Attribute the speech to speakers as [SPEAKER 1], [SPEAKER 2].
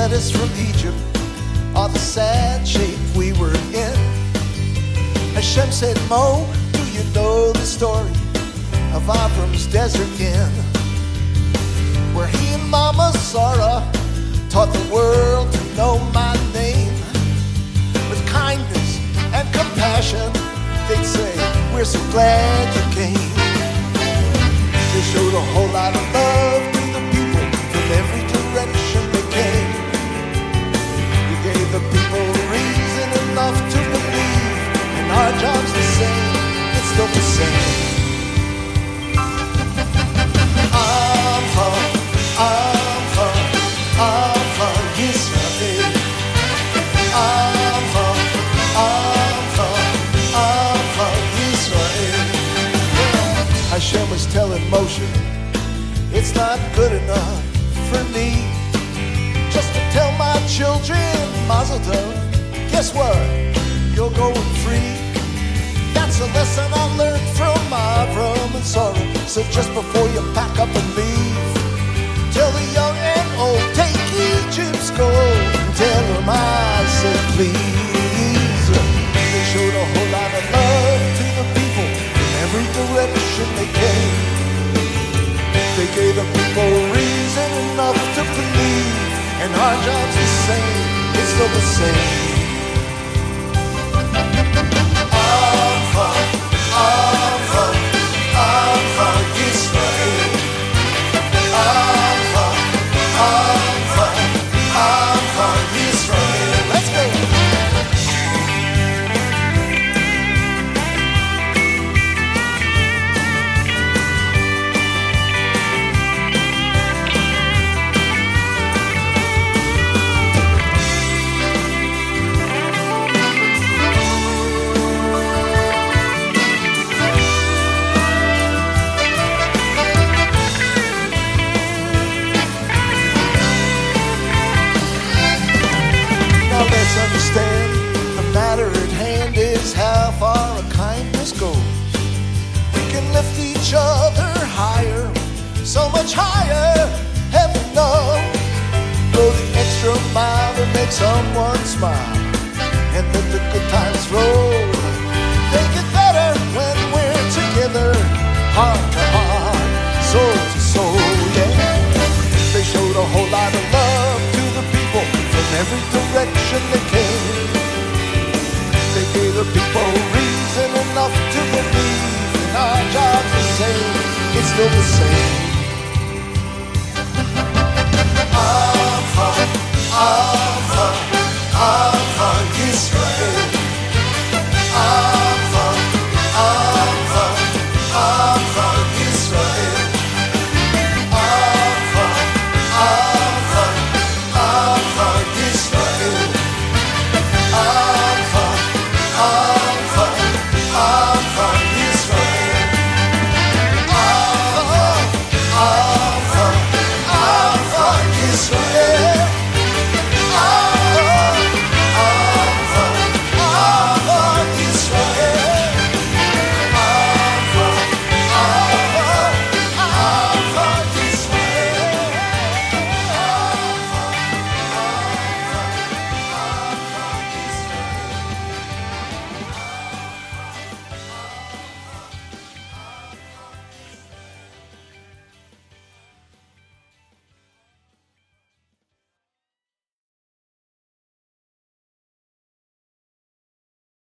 [SPEAKER 1] led us from Egypt, or the sad shape we were in. Hashem said, Mo, do you know the story of Avram's desert inn, where he and Mama Sarah taught the world to know my name? With kindness and compassion, they'd say, we're so glad you came. They showed a whole lot of love to the people from every direction they came. You gave the people reason enough to believe, and our job's the same, it's still the same. Israel. Hashem was telling Moshe, it's not good enough for me just to tell my children Mazel Tov. Guess what? You're going free. That's a lesson I learned from Avram and Sarah. So just before you pack up and leave, tell the young and old, take Egypt's gold, and tell them I said please. They showed a whole lot of love to the people from every direction they came. They gave the people reason enough to believe, and our job's the same, it's still the same. Understand the matter at hand is how far a kindness goes. We can lift each other higher, so much higher, heaven knows. Go the extra mile to make someone smile, and let the good times roll. They get better when we're together, heart to heart, soul to soul, yeah. They showed a whole lot of love to the people from every direction they came. They gave the people reason enough to believe, and our job's the same, it's still the same.